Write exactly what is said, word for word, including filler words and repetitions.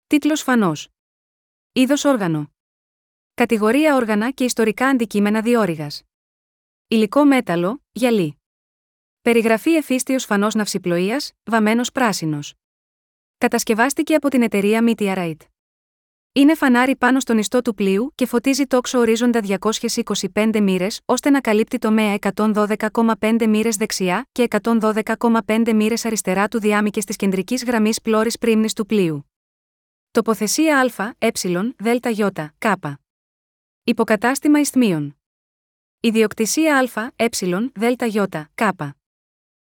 Τίτλος φανός. Είδος όργανο. Κατηγορία όργανα και ιστορικά αντικείμενα διόρυγας. Υλικό μέταλλο, γυαλί. Περιγραφή εφίστιος φανός ναυσιπλοείας, βαμμένος πράσινος. Κατασκευάστηκε από την εταιρεία Meteorite. Είναι φανάρι πάνω στον ιστό του πλοίου και φωτίζει τόξο ορίζοντα διακόσιες είκοσι πέντε μοίρες ώστε να καλύπτει τομέα εκατόν δώδεκα κόμμα πέντε μοίρες δεξιά και εκατόν δώδεκα κόμμα πέντε μοίρες αριστερά του διάμηκες της κεντρικής γραμμής πλώρης πρίμνης του πλοίου. Τοποθεσία Α, Ε, Δ, Ι, Κ. Υποκατάστημα ισθμίων. Ιδιοκτησία Α, Ε, Δ, Ι, Κ.